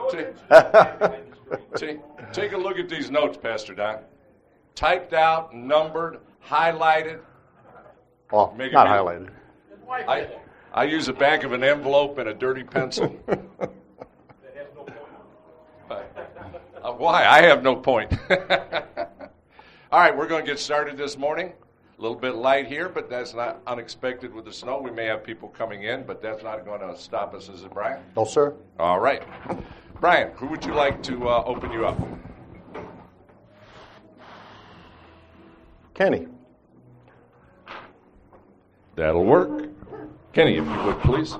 Take a look at these notes, Pastor Don. Typed out, numbered, highlighted. Well, not highlighted. I use the back of an envelope and a dirty pencil. Why? I have no point. All right, we're going to get started this morning. A little bit light here, but that's not unexpected with the snow. We may have people coming in, but that's not going to stop us, is it, Brian? No, sir. All right. Brian, who would you like to open you up? Kenny. That'll work. Kenny, if you would, please.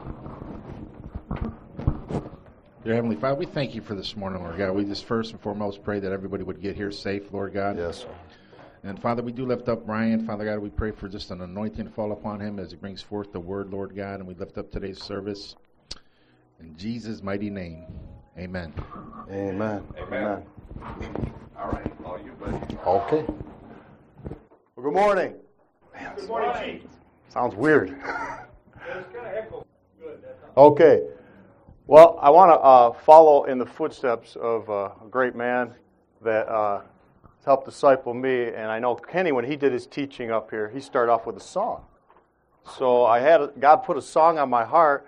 Dear Heavenly Father, we thank you for this morning, Lord God. We just first and foremost pray that everybody would get here safe, Lord God. Yes, sir. And Father, we do lift up Brian. Father God, we pray for just an anointing to fall upon him as he brings forth the word, Lord God. And we lift up today's service in Jesus' mighty name. Amen. Amen. Amen. All right, all you, buddy. Okay. Well, good morning. Man, Good morning, Chief. sounds weird. It's kind of echo. Good. Okay. Well, I want to follow in the footsteps of a great man that has helped disciple me. And I know Kenny, when he did his teaching up here, he started off with a song. So God put a song on my heart.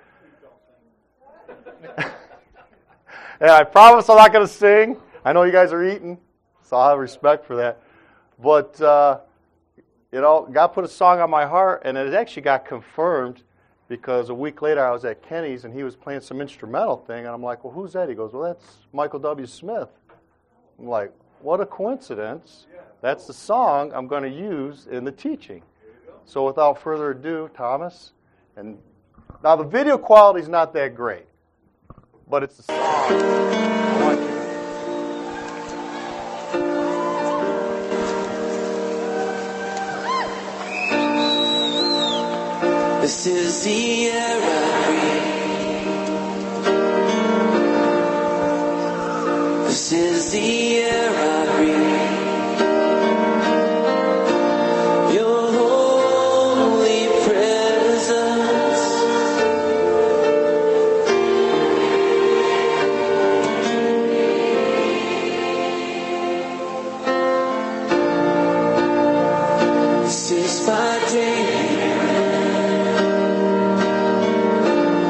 And I promise I'm not going to sing. I know you guys are eating, so I'll have respect for that. But, God put a song on my heart, and it actually got confirmed because a week later I was at Kenny's, and he was playing some instrumental thing, and I'm like, well, who's that? He goes, well, that's Michael W. Smith. I'm like, what a coincidence. That's the song I'm going to use in the teaching. So without further ado, Thomas. And now the video quality is not that great, but it's the song. I want you to... This is the air I breathe. This is the air I breathe. Your holy presence. This is my daily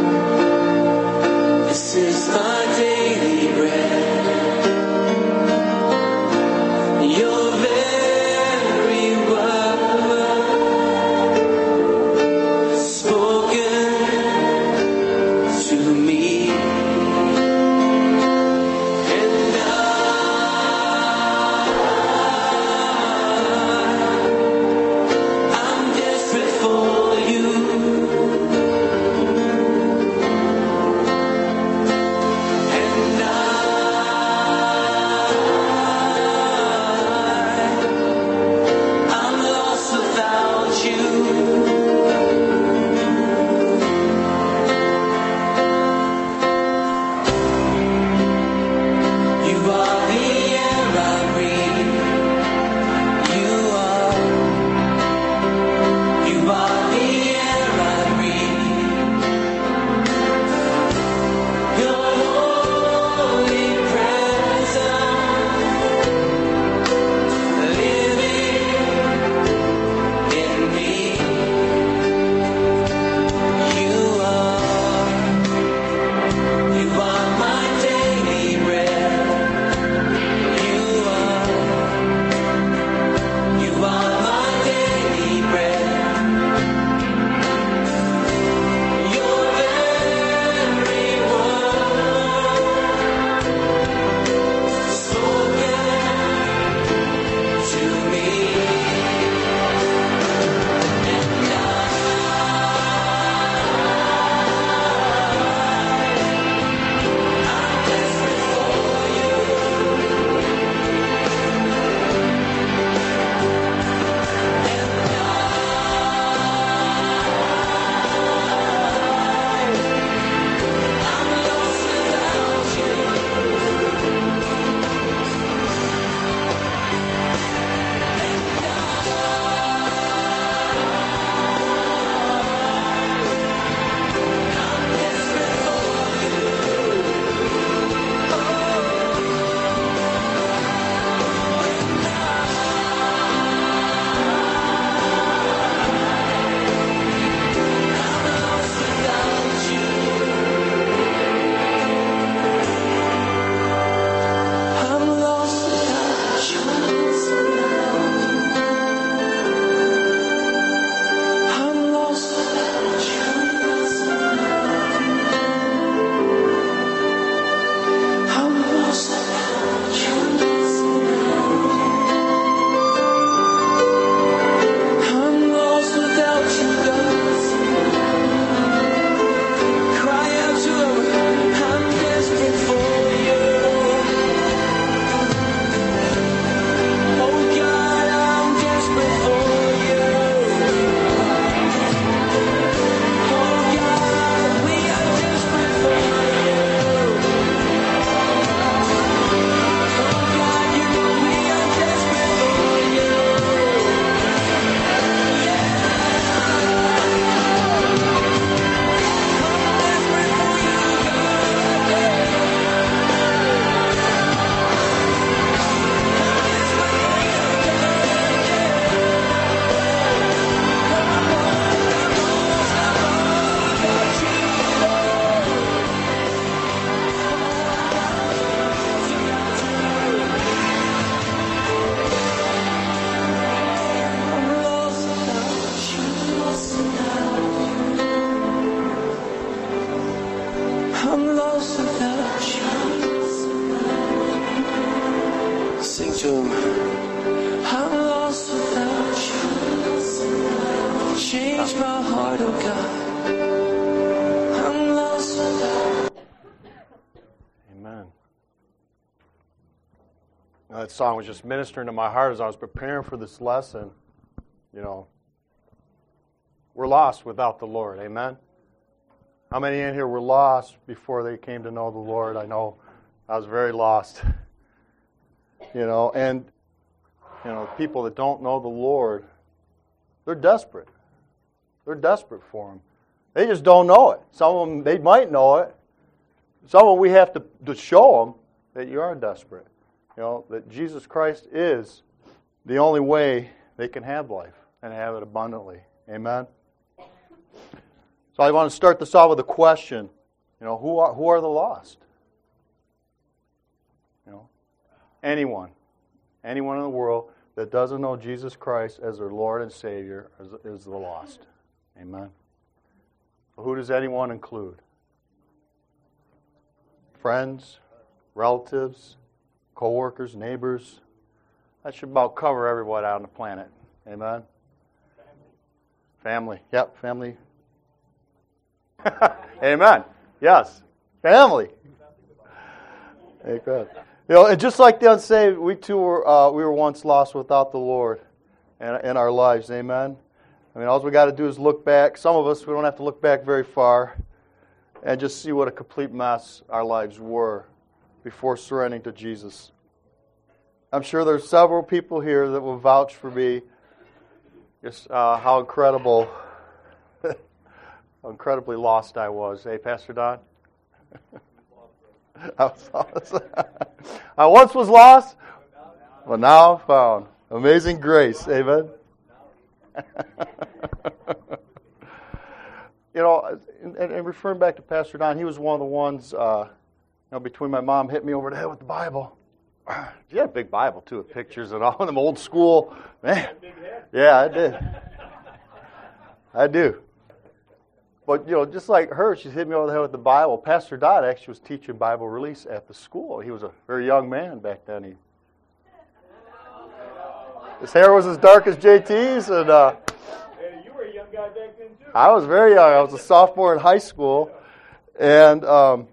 This is my daily bread. lost without you. Sing to him. I'm lost without you. Change my heart, oh God. I'm lost without you. Amen. That song was just ministering to my heart as I was preparing for this lesson. You know, we're lost without the Lord. Amen. How many in here were lost before they came to know the Lord? I know I was very lost. You know, and you know, people that don't know the Lord, they're desperate. They're desperate for Him. They just don't know it. Some of them, they might know it. Some of them, we have to show them that you are desperate. You know, that Jesus Christ is the only way they can have life and have it abundantly. Amen? So I want to start this off with a question. You know, who are the lost? You know, anyone in the world that doesn't know Jesus Christ as their Lord and Savior is the lost. Amen. Who does anyone include? Friends, relatives, co-workers, neighbors. That should about cover everyone out on the planet. Amen. Family. Yep, family. Amen. Yes. Family. Amen. You know, and just like the unsaved, we too were once lost without the Lord in our lives. Amen. I mean, all we got to do is look back. Some of us, we don't have to look back very far and just see what a complete mess our lives were before surrendering to Jesus. I'm sure there's several people here that will vouch for me just how incredibly lost I was. Hey, Pastor Don? I was lost. I once was lost, but now I'm found. Amazing grace. Amen. You know, and referring back to Pastor Don, he was one of the ones, between my mom hit me over the head with the Bible. She had a big Bible, too, with pictures and all of them old school. Man, yeah, I did. I do. But, you know, just like her, she's hit me over the head with the Bible. Pastor Don actually was teaching Bible release at the school. He was a very young man back then. His hair was as dark as JT's. And You were a young guy back then, too. I was very young. I was a sophomore in high school. And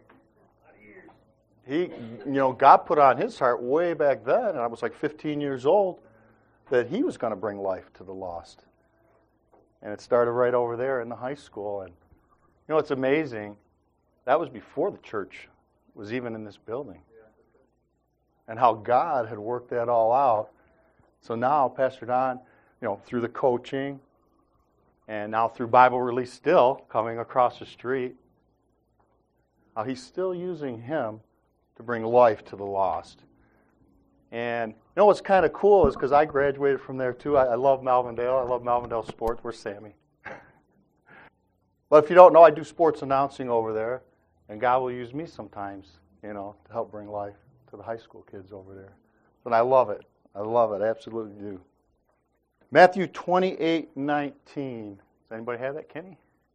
God put on his heart way back then, and I was like 15 years old, that he was going to bring life to the lost. And it started right over there in the high school. And you know, it's amazing. That was before the church was even in this building. And how God had worked that all out. So now, Pastor Don, you know, through the coaching, and now through Bible Release still, coming across the street, how he's still using him to bring life to the lost. And you know what's kind of cool is because I graduated from there too. I love Malvindale. I love Malvindale sports. Where's Sammy? But if you don't know, I do sports announcing over there. And God will use me sometimes, you know, to help bring life to the high school kids over there. And I love it. I love it. I absolutely do. Matthew 28:19. Does anybody have that, Kenny?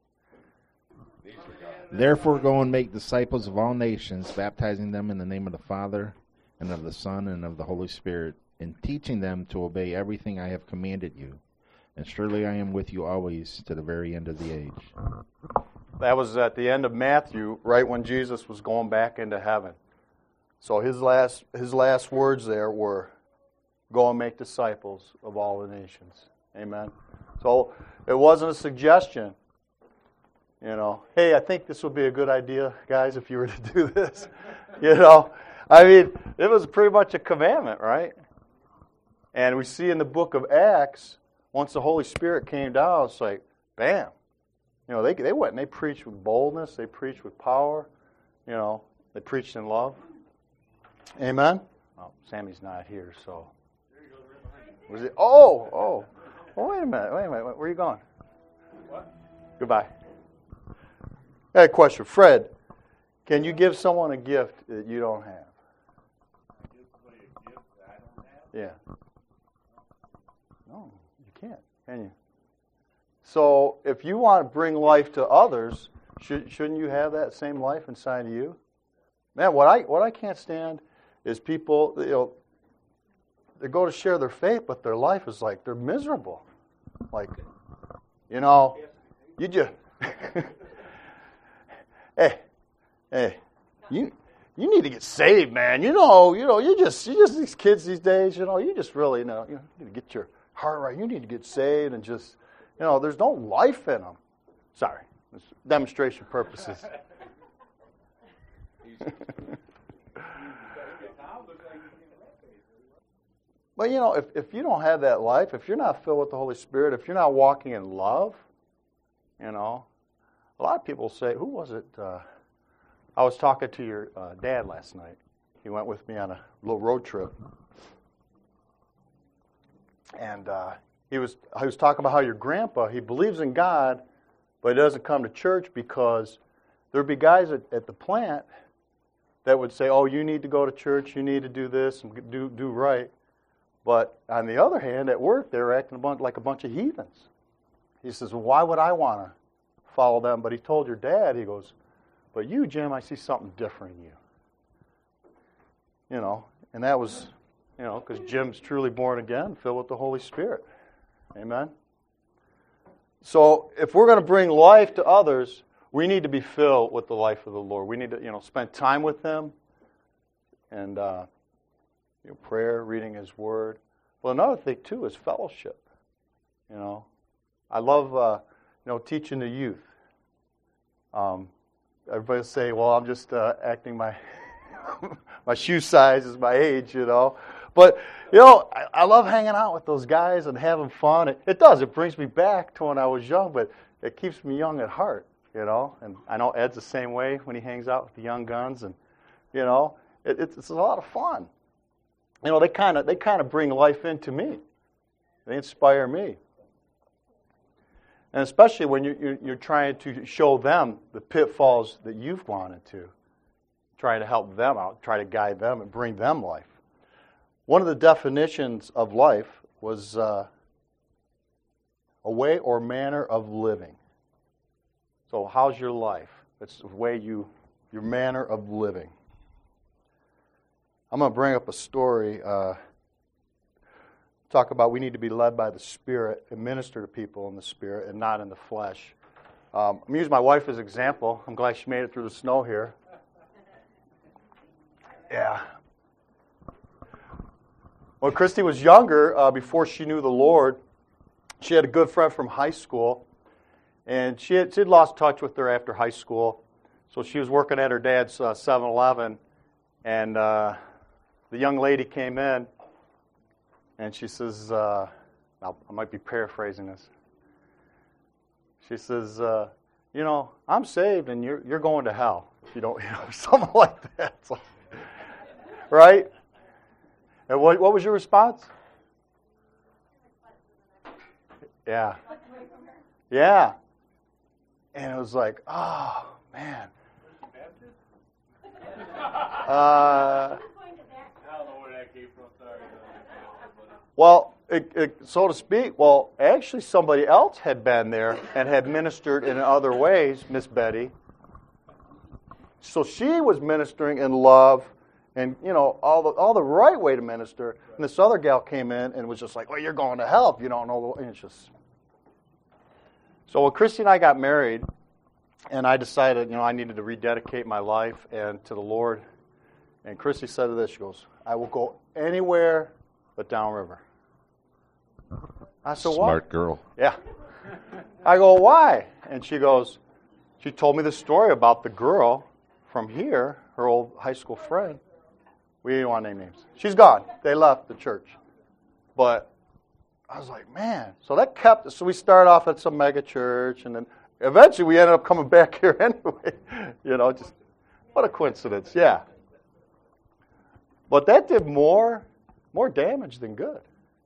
Therefore go and make disciples of all nations, baptizing them in the name of the Father, and of the Son, and of the Holy Spirit, and teaching them to obey everything I have commanded you. And surely I am with you always to the very end of the age. That was at the end of Matthew, right when Jesus was going back into heaven. So his last words there were, go and make disciples of all the nations. Amen. So it wasn't a suggestion. You know, hey, I think this would be a good idea, guys, if you were to do this. You know, I mean, it was pretty much a commandment, right? And we see in the book of Acts, once the Holy Spirit came down, it's like, bam. You know, they went and they preached with boldness. They preached with power. You know, they preached in love. Amen? Oh, Sammy's not here, so. Was it? Oh, wait a minute. Where are you going? What? Goodbye. I had a question. Fred, can you give someone a gift that you don't have? Give somebody a gift that I don't have? Yeah. No, you can't, can you? So if you want to bring life to others, shouldn't you have that same life inside of you? Man, what I can't stand is people, they go to share their faith, but their life is like they're miserable. Like, you just hey, you need to get saved, man. You just these kids these days, you just really you need to get your heart right. You need to get saved and just there's no life in them. Sorry, it's demonstration purposes. But if you don't have that life, if you're not filled with the Holy Spirit, if you're not walking in love, a lot of people say, who was it? I was talking to your dad last night. He went with me on a little road trip. And he was talking about how your grandpa, he believes in God, but he doesn't come to church because there'd be guys at the plant that would say, oh, you need to go to church, you need to do this and do right. But on the other hand, at work, they were acting like a bunch of heathens. He says, well, why would I want to follow them? But he told your dad, he goes, but you, Jim, I see something different in you. And that was, because Jim's truly born again, filled with the Holy Spirit. Amen? So if we're going to bring life to others, we need to be filled with the life of the Lord. We need to, spend time with Him and prayer, reading His Word. Well, another thing, too, is fellowship. I love, teaching the youth. Everybody will say, well, I'm just acting my shoe size is my age, But, I love hanging out with those guys and having fun. It does. It brings me back to when I was young, but it keeps me young at heart, And I know Ed's the same way when he hangs out with the young guns. And, it's a lot of fun. They kind of bring life into me. They inspire me. And especially when you're trying to show them the pitfalls that you've gone into, trying to help them out, try to guide them and bring them life. One of the definitions of life was a way or manner of living. So how's your life? It's the way your manner of living. I'm going to bring up a story. Talk about we need to be led by the Spirit and minister to people in the Spirit and not in the flesh. I'm going to use my wife as an example. I'm glad she made it through the snow here. Yeah. When Christy was younger, before she knew the Lord, she had a good friend from high school, and she'd lost touch with her after high school. So she was working at her dad's 7-Eleven, and the young lady came in, and she says, I might be paraphrasing this. She says, I'm saved, and you're going to hell if you don't, something like that. Like, right? And what was your response? Yeah. Yeah. And it was like, oh, man. Well, so to speak, actually somebody else had been there and had ministered in other ways, Miss Betty. So she was ministering in love and, all the right way to minister. And this other gal came in and was just like, well, you're going to hell if you don't know. And it's just... So when Christy and I got married, and I decided, I needed to rededicate my life and to the Lord. And Christy said to this, she goes, I will go anywhere but downriver. I said, why? Smart girl. Yeah. I go, why? And she goes, she told me the story about the girl from here, her old high school friend. We didn't want to name names. She's gone. They left the church. But I was like, man. So that kept, so we started off at some mega church, and then eventually we ended up coming back here anyway. Just what a coincidence. Yeah. But that did more damage than good.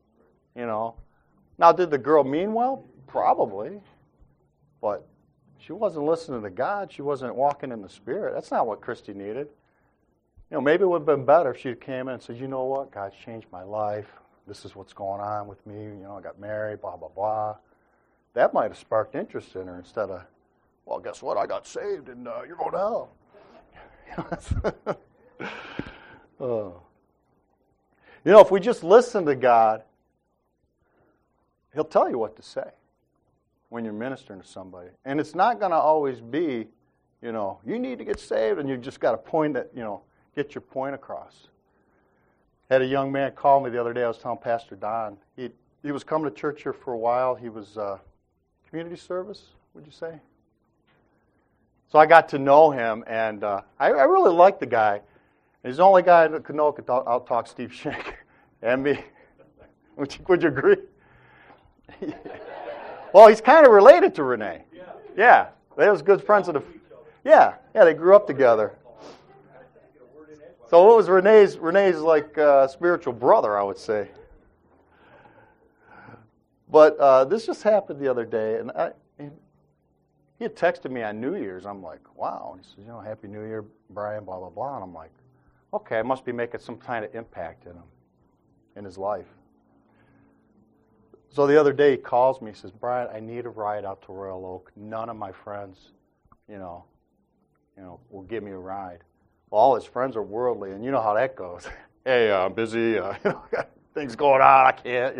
Now, did the girl mean well? Probably. But she wasn't listening to God. She wasn't walking in the Spirit. That's not what Christy needed. Maybe it would have been better if she came in and said, you know what? God's changed my life. This is what's going on with me. I got married, blah, blah, blah. That might have sparked interest in her instead of, well, guess what? I got saved and you're going to hell. Oh. You know, if we just listen to God, He'll tell you what to say when you're ministering to somebody. And it's not going to always be, you need to get saved, and you just got to point that, get your point across. Had a young man call me the other day. I was telling Pastor Don. He was coming to church here for a while. He was community service, would you say? So I got to know him, and I really liked the guy. He's the only guy that could out-talk Steve Schenker and me. Would you agree? Well, he's kind of related to Renee. Yeah, they was good friends of the. Yeah, they grew up together. So what was Renee's like spiritual brother, I would say. But this just happened the other day, and he had texted me on New Year's. I'm like, wow. And he says, Happy New Year, Brian, blah, blah, blah. And I'm like, okay, I must be making some kind of impact in him, in his life. So the other day he calls me. He says, Brian, I need a ride out to Royal Oak. None of my friends, will give me a ride. Well, all his friends are worldly, and you know how that goes. Hey, I'm busy. Got things going on. I can't,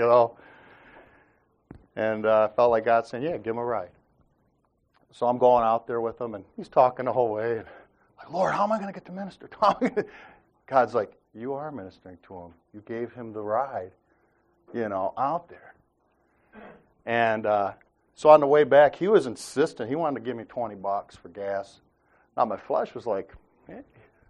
And I felt like God saying, yeah, give him a ride. So I'm going out there with him, and he's talking the whole way. And like, Lord, how am I going to get to minister to him? God's like, you are ministering to him. You gave him the ride, out there. And so on the way back, he was insistent. He wanted to give me $20 for gas. Now my flesh was like, hey.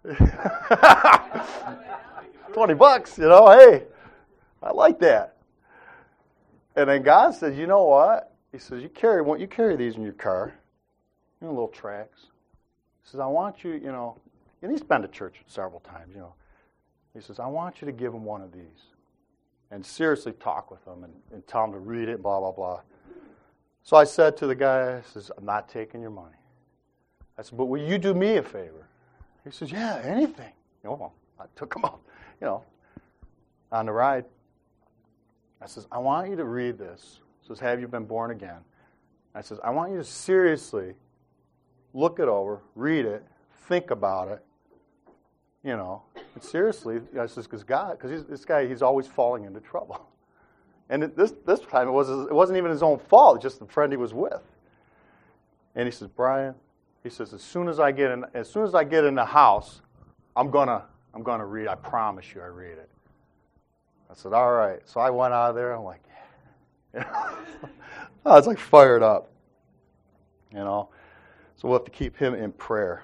$20, hey, I like that. And then God says, you know what? He says, you carry these in your car, little tracts. He says, I want you, and he's been to church several times, He says, I want you to give him one of these. And seriously talk with him and tell him to read it, blah, blah, blah. So I said to the guy, I says, I'm not taking your money. I said, but will you do me a favor? He says, yeah, anything. Well, I took him out, on the ride. I says, I want you to read this. It says, have you been born again? I says, I want you to seriously look it over, read it, think about it, and seriously, I says, because this guy, he's always falling into trouble. And this time, it wasn't even his own fault, it's just the friend he was with. And he says, Brian, he says, as soon as I get in the house, I'm gonna read. I promise you, I read it. I said, all right. So I went out of there. I'm like, yeah. I was like fired up, So we'll have to keep him in prayer.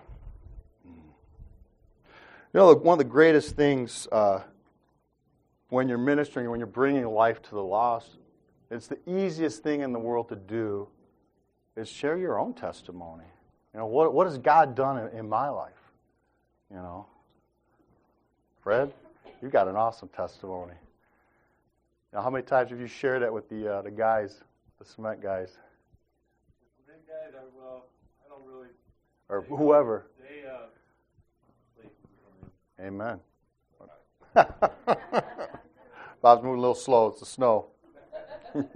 One of the greatest things when you're ministering, when you're bringing life to the lost, it's the easiest thing in the world to do is share your own testimony. What has God done in my life? Fred, you got an awesome testimony. How many times have you shared that with the guys, the cement guys? The cement guys, I don't really. Or whoever. Amen. Bob's moving a little slow. It's the snow. Let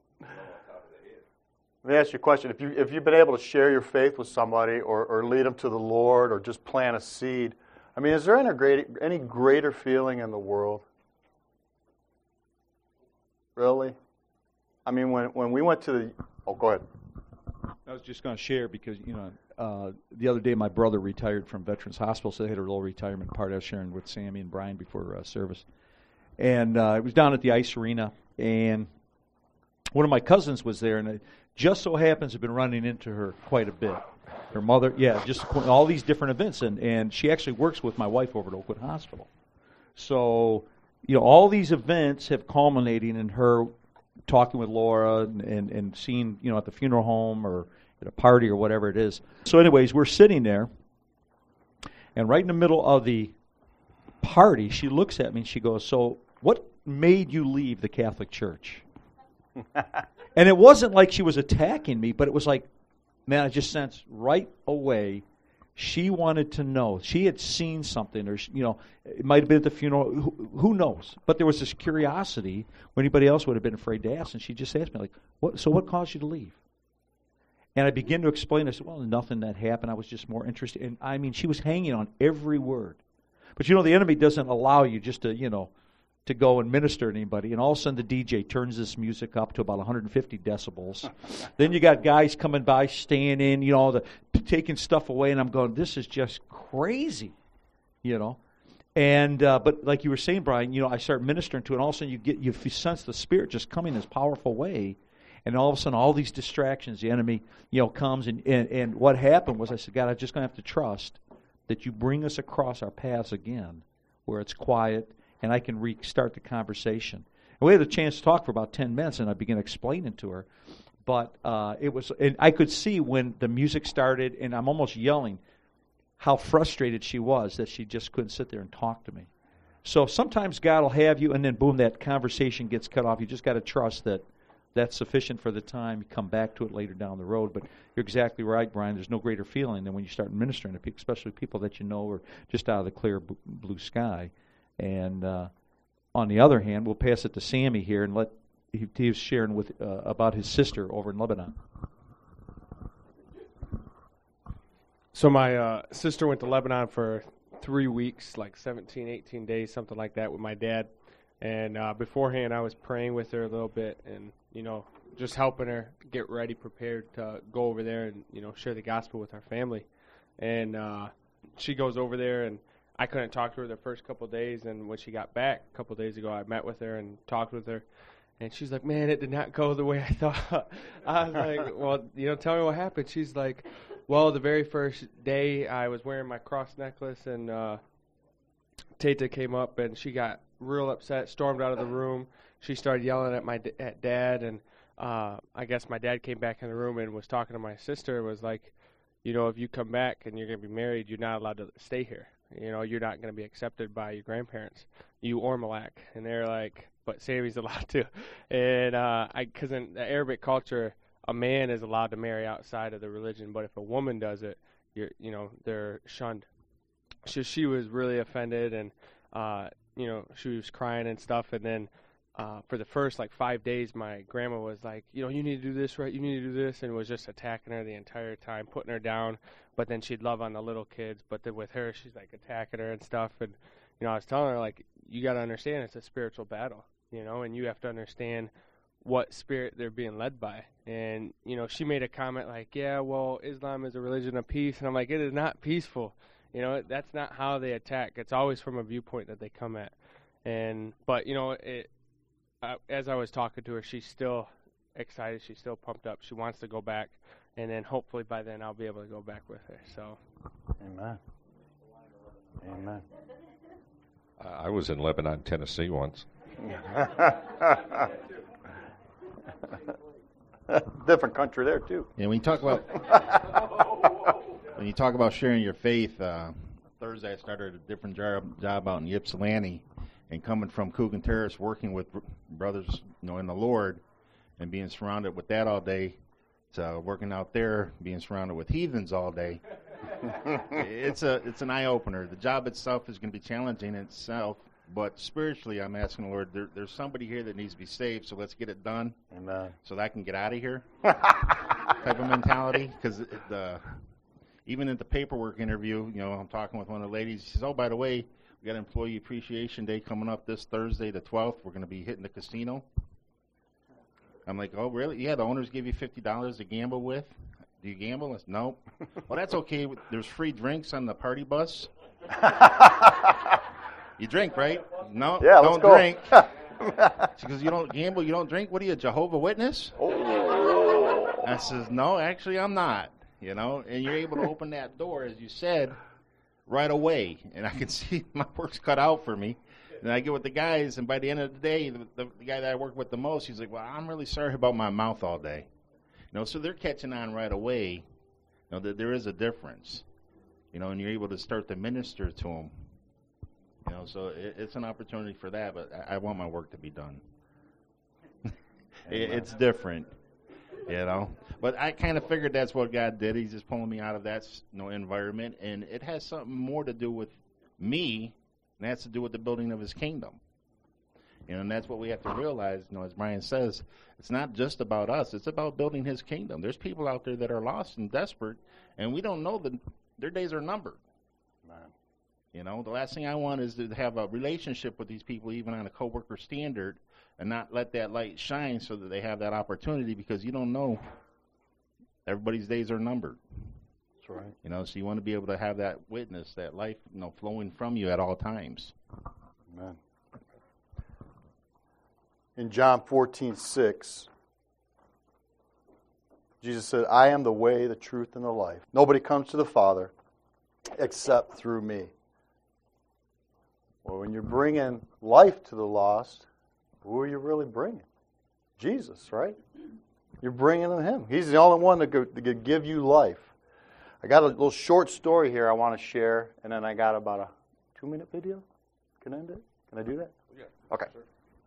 me ask you a question. If you've been able to share your faith with somebody or lead them to the Lord or just plant a seed, is there any greater feeling in the world? Really? When we went to the... Oh, go ahead. I was just going to share because, the other day my brother retired from Veterans Hospital, so they had a little retirement party. I was sharing with Sammy and Brian before service. And it was down at the ice arena, and one of my cousins was there, and it just so happens I've been running into her quite a bit. Her mother, just all these different events, and she actually works with my wife over at Oakwood Hospital. So, all these events have culminated in her talking with Laura and seeing, at the funeral home or at a party or whatever it is. So anyways, we're sitting there, and right in the middle of the party, she looks at me and she goes, so what made you leave the Catholic Church? And it wasn't like she was attacking me, but it was like, man, I just sensed right away she wanted to know. She had seen something, or it might have been at the funeral. Who knows? But there was this curiosity where anybody else would have been afraid to ask, and she just asked me, like, "What? So what caused you to leave?" And I began to explain. I said, well, nothing that happened. I was just more interested. And I mean, she was hanging on every word. But the enemy doesn't allow you just to, to go and minister to anybody. And all of a sudden the DJ turns this music up to about 150 decibels. Then you got guys coming by, staying in, taking stuff away. And I'm going, this is just crazy, And but like you were saying, Brian, I start ministering to it, and all of a sudden you sense the Spirit just coming in this powerful way. And all of a sudden, all these distractions, the enemy, comes. And what happened was I said, God, I'm just going to have to trust that you bring us across our paths again where it's quiet and I can restart the conversation. And we had a chance to talk for about 10 minutes, and I began explaining to her. But and I could see when the music started, and I'm almost yelling, how frustrated she was that she just couldn't sit there and talk to me. So sometimes God will have you, and then boom, that conversation gets cut off. You just got to trust that that's sufficient for the time. You come back to it later down the road. But you're exactly right, Brian. There's no greater feeling than when you start ministering to people, especially people that you know are just out of the clear blue sky. And on the other hand, we'll pass it to Sammy here and let he was sharing with about his sister over in Lebanon. So my sister went to Lebanon for 3 weeks, like 17, 18 days, something like that, with my dad. And beforehand, I was praying with her a little bit and, just helping her get ready, prepared to go over there and, share the gospel with our family. And she goes over there, and I couldn't talk to her the first couple of days. And when she got back a couple of days ago, I met with her and talked with her. And she's like, man, it did not go the way I thought. I was like, well, tell me what happened. She's like, well, the very first day I was wearing my cross necklace, and Tata came up, and she got real upset, stormed out of the room. She started yelling at Dad, and I guess my dad came back in the room and was talking to my sister, was like, if you come back and you're going to be married, you're not allowed to stay here. You're not going to be accepted by your grandparents, you or Malak. And they're like, but Sammy's allowed to. And because in the Arabic culture, a man is allowed to marry outside of the religion, but if a woman does it, they're shunned. So she was really offended, and she was crying and stuff. And then for the first 5 days, my grandma was like, you need to do this, right? You need to do this, and was just attacking her the entire time, putting her down. But then she'd love on the little kids. But then with her, she's attacking her and stuff. And I was telling her you got to understand it's a spiritual battle, and you have to understand what spirit they're being led by. And she made a comment yeah, well, Islam is a religion of peace, and I'm like, it is not peaceful. That's not how they attack. It's always from a viewpoint that they come at. But as I was talking to her, she's still excited. She's still pumped up. She wants to go back, and then hopefully by then I'll be able to go back with her. So, Amen. Amen. I was in Lebanon, Tennessee once. Different country there too. Yeah, when you talk about sharing your faith, Thursday I started a different job out in Ypsilanti, and coming from Coogan Terrace, working with brothers, in the Lord, and being surrounded with that all day, to working out there, being surrounded with heathens all day. It's an eye opener. The job itself is going to be challenging in itself, but spiritually, I'm asking the Lord, there's somebody here that needs to be saved, so let's get it done. Amen. So that I can get out of here. Type of mentality, because even at the paperwork interview, I'm talking with one of the ladies. She says, "Oh, by the way, we got Employee Appreciation Day coming up this Thursday, the 12th. We're going to be hitting the casino." I'm like, "Oh, really? Yeah, the owners give you $50 to gamble with. Do you gamble?" I said, "Nope." "Well, that's okay. There's free drinks on the party bus." "You drink, right?" "No, Yeah, don't drink." She goes, "You don't gamble, you don't drink? What are you, a Jehovah's Witness?" Oh. I says, "No, actually, I'm not." And you're able to open that door, as you said, right away. And I can see my work's cut out for me. And I get with the guys, and by the end of the day, the guy that I work with the most, he's like, "Well, I'm really sorry about my mouth all day." So they're catching on right away, that there is a difference, and you're able to start to minister to them. So it's an opportunity for that, but I want my work to be done. It's different. But I kind of figured that's what God did. He's just pulling me out of that environment, and it has something more to do with me, and that's to do with the building of His kingdom. And that's what we have to realize, as Brian says, it's not just about us. It's about building his kingdom. There's people out there that are lost and desperate, and we don't know that their days are numbered. Man. The last thing I want is to have a relationship with these people, even on a coworker standard, and not let that light shine so that they have that opportunity, because you don't know. Everybody's days are numbered. That's right. So you want to be able to have that witness, that life, flowing from you at all times. Amen. In John 14:6, Jesus said, I am the way, the truth, and the life. Nobody comes to the Father except through me. Well, when you're bringing life to the lost, who are you really bringing? Jesus, right? You're bringing him. He's the only one that could give you life. I got a little short story here I want to share, and then I got about a 2-minute video. Can I end it? Can I do that? Yeah. Okay. Sure.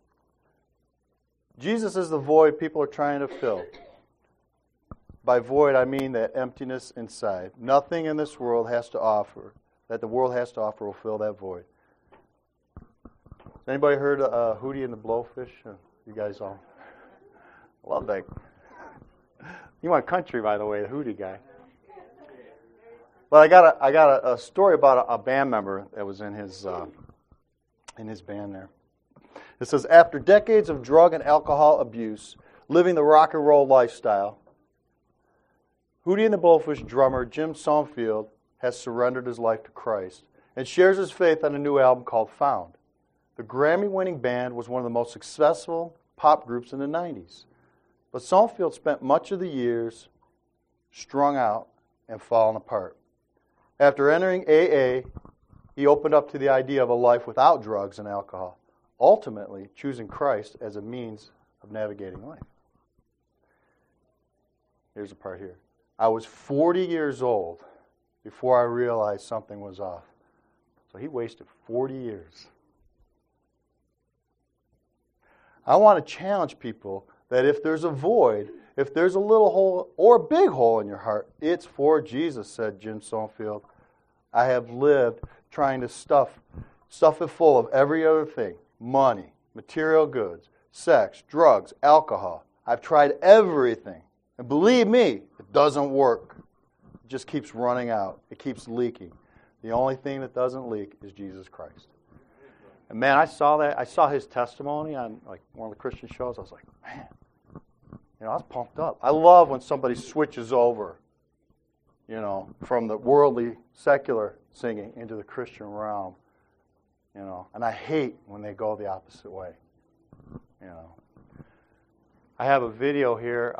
Jesus is the void people are trying to fill. By void, I mean that emptiness inside. Nothing in this world has to offer, that the world has to offer, will fill that void. Has anybody heard of Hootie and the Blowfish? You guys all love that. You want country, by the way, the Hootie guy. But I got a story about a band member that was in his band there. It says, after decades of drug and alcohol abuse, living the rock and roll lifestyle, Hootie and the Blowfish drummer Jim Sonfield has surrendered his life to Christ and shares his faith on a new album called Found. The Grammy-winning band was one of the most successful pop groups in the 90s. But Sonfield spent much of the years strung out and falling apart. After entering AA, he opened up to the idea of a life without drugs and alcohol, ultimately choosing Christ as a means of navigating life. Here's the part here. I was 40 years old before I realized something was off. So he wasted 40 years. I want to challenge people that if there's a void, if there's a little hole or a big hole in your heart, it's for Jesus, said Jim Sonfield. I have lived trying to stuff it full of every other thing. Money, material goods, sex, drugs, alcohol. I've tried everything. And believe me, it doesn't work. It just keeps running out. It keeps leaking. The only thing that doesn't leak is Jesus Christ. And man, I saw that. I saw his testimony on one of the Christian shows. I was like, man, I was pumped up. I love when somebody switches over, from the worldly, secular singing into the Christian realm. And I hate when they go the opposite way. I have a video here,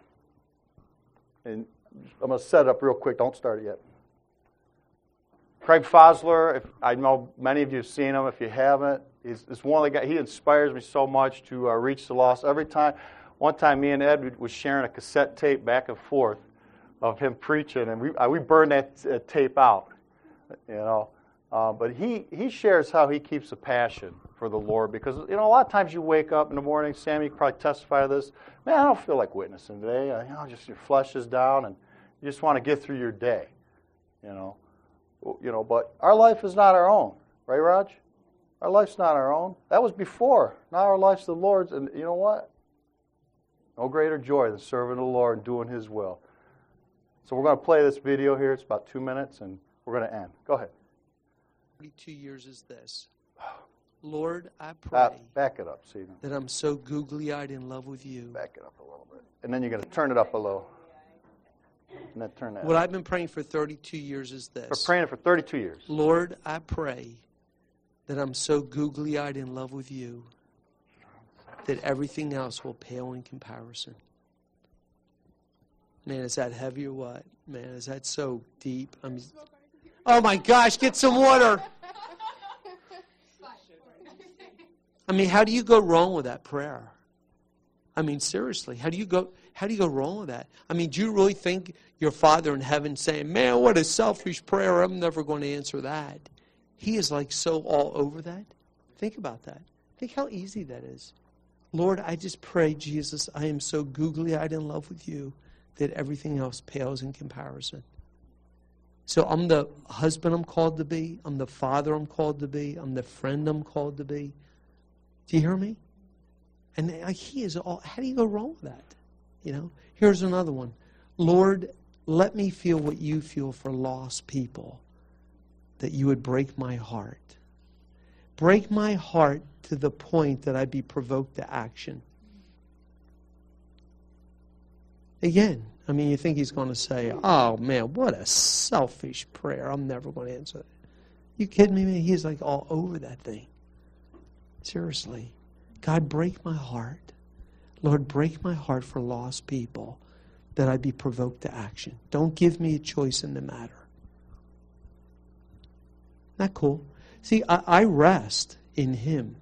and I'm going to set it up real quick. Don't start it yet. Craig Fosler, I know many of you have seen him. If you haven't, he's one of the guys. He inspires me so much to reach the lost. One time, me and Ed was sharing a cassette tape back and forth of him preaching, and we burned that tape out. But he shares how he keeps a passion for the Lord, because a lot of times you wake up in the morning, Sam, you can probably testify to this. Man, I don't feel like witnessing today. Just your flesh is down, and you just want to get through your day. But our life is not our own, right, Raj? Our life's not our own. That was before. Now our life's the Lord's, and you know what? No greater joy than serving the Lord and doing His will. So we're going to play this video here. It's about 2 minutes, and we're going to end. Go ahead. 42 years is this. Lord, I pray back it up, Stephen. that I'm so googly-eyed in love with you. Back it up a little bit. And then you're going to turn it up a little. And then turn that What up. I've been praying for 32 years is this. We're praying it for 32 years. Lord, I pray that I'm so googly-eyed in love with you that everything else will pale in comparison. Man, is that heavy or what? Man, is that so deep? Oh my gosh, get some water. How do you go wrong with that prayer? Seriously, how do you go wrong with that? Do you really think your Father in heaven saying, man, what a selfish prayer, I'm never going to answer that? He is so all over that. Think about that. Think how easy that is. Lord, I just pray, Jesus, I am so googly-eyed in love with you that everything else pales in comparison. So I'm the husband I'm called to be. I'm the father I'm called to be. I'm the friend I'm called to be. Do you hear me? And he is all, how do you go wrong with that? You know? Here's another one. Lord, let me feel what you feel for lost people, that you would break my heart. Break my heart to the point that I'd be provoked to action. Again, I mean, you think he's going to say, oh, man, what a selfish prayer. I'm never going to answer that. You kidding me, man? He's like all over that thing. Seriously. God, break my heart. Lord, break my heart for lost people, that I be provoked to action. Don't give me a choice in the matter. Not cool. See, I rest in him.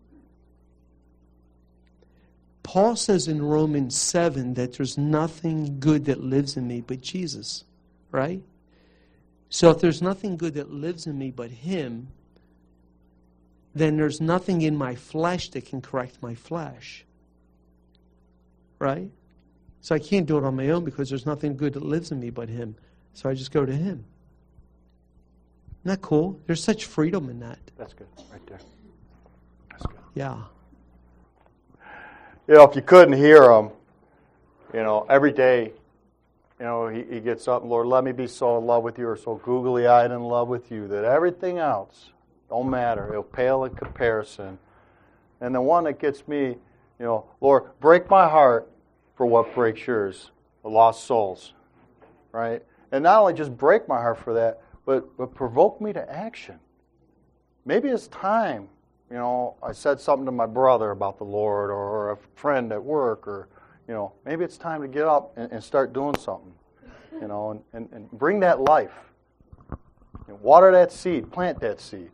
Paul says in Romans 7 that there's nothing good that lives in me but Jesus, right? So if there's nothing good that lives in me but him, then there's nothing in my flesh that can correct my flesh, right? So I can't do it on my own because there's nothing good that lives in me but him. So I just go to him. Isn't that cool? There's such freedom in that. That's good, right there. That's good. Yeah. You know, if you couldn't hear him, you know, every day, you know, he gets up, Lord, let me be so in love with you or so googly-eyed in love with you that everything else don't matter. It'll pale in comparison. And the one that gets me, you know, Lord, break my heart for what breaks yours, the lost souls, right? And not only just break my heart for that, but provoke me to action. Maybe it's time. You know, I said something to my brother about the Lord or a friend at work, or, you know, maybe it's time to get up and start doing something, you know, and bring that life. You know, water that seed, plant that seed.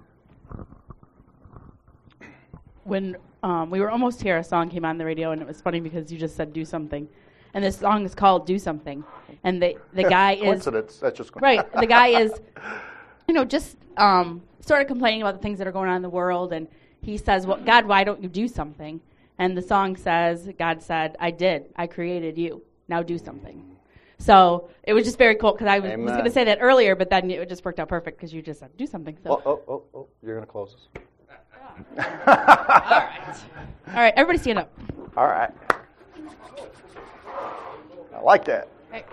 When we were almost here, a song came on the radio, and it was funny because you just said do something. And this song is called Do Something. And the guy is... Coincidence, that's just... Right, the guy is, you know, just sort of complaining about the things that are going on in the world, and he says, well, God, why don't you do something? And the song says, God said, I did. I created you. Now do something. So it was just very cool, because I was going to say that earlier, but then it just worked out perfect because you just said, do something. So. Oh, you're going to close this. All right, everybody stand up. All right. I like that. Right.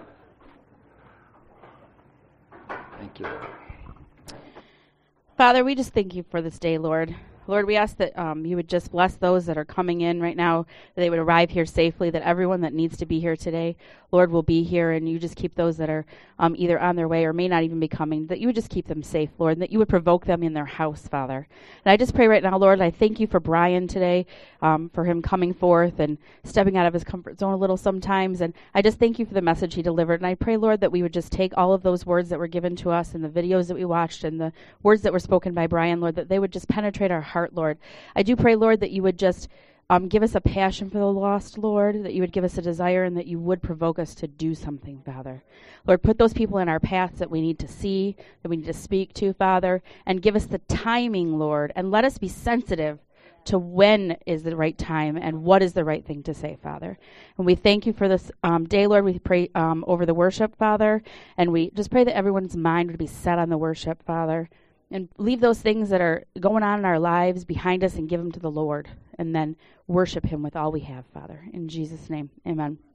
Thank you. Father, we just thank you for this day, Lord. Lord, we ask that you would just bless those that are coming in right now, that they would arrive here safely, that everyone that needs to be here today, Lord, will be here, and you just keep those that are either on their way or may not even be coming, that you would just keep them safe, Lord, and that you would provoke them in their house, Father. And I just pray right now, Lord, I thank you for Brian today, for him coming forth and stepping out of his comfort zone a little sometimes, and I just thank you for the message he delivered, and I pray, Lord, that we would just take all of those words that were given to us and the videos that we watched and the words that were spoken by Brian, Lord, that they would just penetrate our heart, Lord. I do pray, Lord, that you would just give us a passion for the lost, Lord, that you would give us a desire and that you would provoke us to do something, Father. Lord, put those people in our paths that we need to see, that we need to speak to, Father, and give us the timing, Lord, and let us be sensitive to when is the right time and what is the right thing to say, Father. And we thank you for this day, Lord. We pray over the worship, Father, and we just pray that everyone's mind would be set on the worship, Father. And leave those things that are going on in our lives behind us and give them to the Lord. And then worship him with all we have, Father. In Jesus' name, amen.